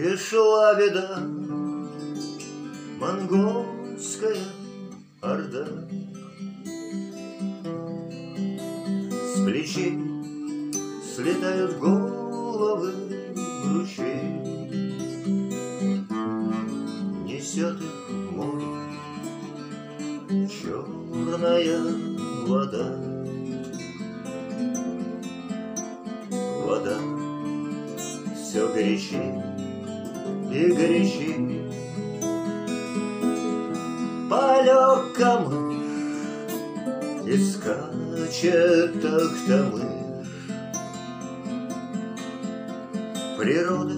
Пришла беда, монгольская орда. С плечей слетают головы в ручей, несет их в море черная вода. Вода все горячей и горячей. Полег камыш и скачет тахтамыш. Природа